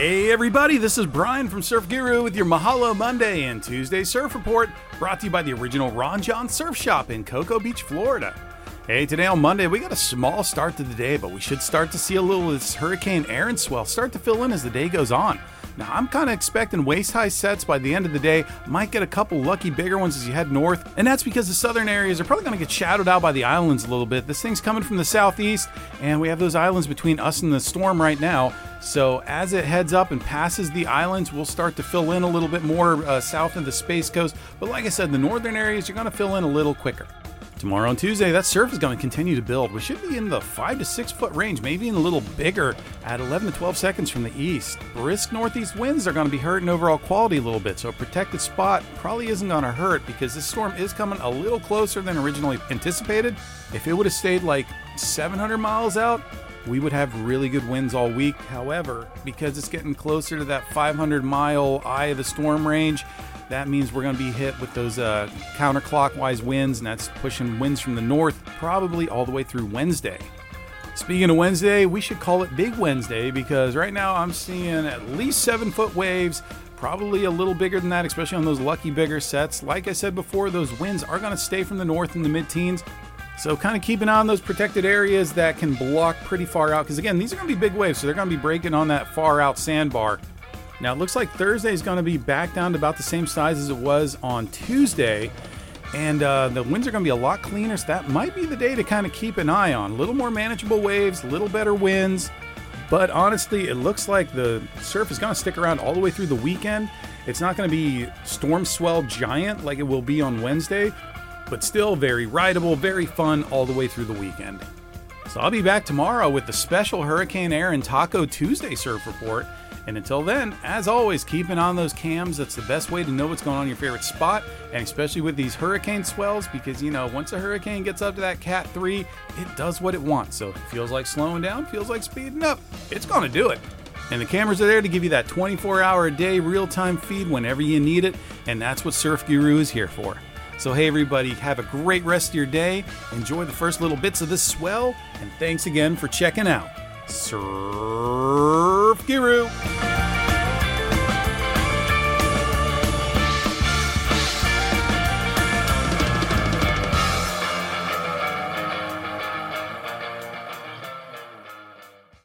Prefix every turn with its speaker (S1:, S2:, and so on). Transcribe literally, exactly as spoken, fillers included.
S1: Hey everybody, this is Brian from Surf Guru with your Mahalo Monday and Tuesday Surf Report, brought to you by the original Ron Jon Surf Shop in Cocoa Beach, Florida. Hey, today on Monday, we got a small start to the day, but we should start to see a little of this Hurricane Erin swell start to fill in as the day goes on. Now, I'm kind of expecting waist-high sets by the end of the day. Might get a couple lucky bigger ones as you head north, and that's because the southern areas are probably going to get shadowed out by the islands a little bit. This thing's coming from the southeast, and we have those islands between us and the storm right now. So as it heads up and passes the islands, we'll start to fill in a little bit more uh, south of the Space Coast. But like I said, the northern areas, you're going to fill in a little quicker. Tomorrow on Tuesday, that surf is going to continue to build. We should be in the five to six foot range, maybe even a little bigger at eleven to twelve seconds from the east. Brisk northeast winds are going to be hurting overall quality a little bit, so a protected spot probably isn't going to hurt because this storm is coming a little closer than originally anticipated. If it would have stayed like seven hundred miles out, we would have really good winds all week. However, because it's getting closer to that five hundred mile eye of the storm range, that means we're going to be hit with those uh, counterclockwise winds, and that's pushing winds from the north probably all the way through Wednesday. Speaking of Wednesday, we should call it Big Wednesday because right now I'm seeing at least seven foot waves, probably a little bigger than that, especially on those lucky bigger sets. Like I said before, those winds are going to stay from the north in the mid-teens. So kind of keep an eye on those protected areas that can block pretty far out, because again, these are going to be big waves, so they're going to be breaking on that far out sandbar. Now it looks like Thursday is going to be back down to about the same size as it was on Tuesday, and uh, the winds are going to be a lot cleaner, so that might be the day to kind of keep an eye on. A little more manageable waves, a little better winds, but honestly, it looks like the surf is going to stick around all the way through the weekend. It's not going to be storm swell giant like it will be on Wednesday, but still very rideable, very fun all the way through the weekend. So I'll be back tomorrow with the special Hurricane Erin Taco Tuesday surf report. And until then, as always, keep an eye on those cams. That's the best way to know what's going on in your favorite spot, and especially with these hurricane swells, because, you know, once a hurricane gets up to that Cat three, it does what it wants. So if it feels like slowing down, feels like speeding up, it's going to do it. And the cameras are there to give you that twenty-four hour a day real-time feed whenever you need it, and that's what Surf Guru is here for. So hey everybody, have a great rest of your day, enjoy the first little bits of this swell, and thanks again for checking out Surf Guru.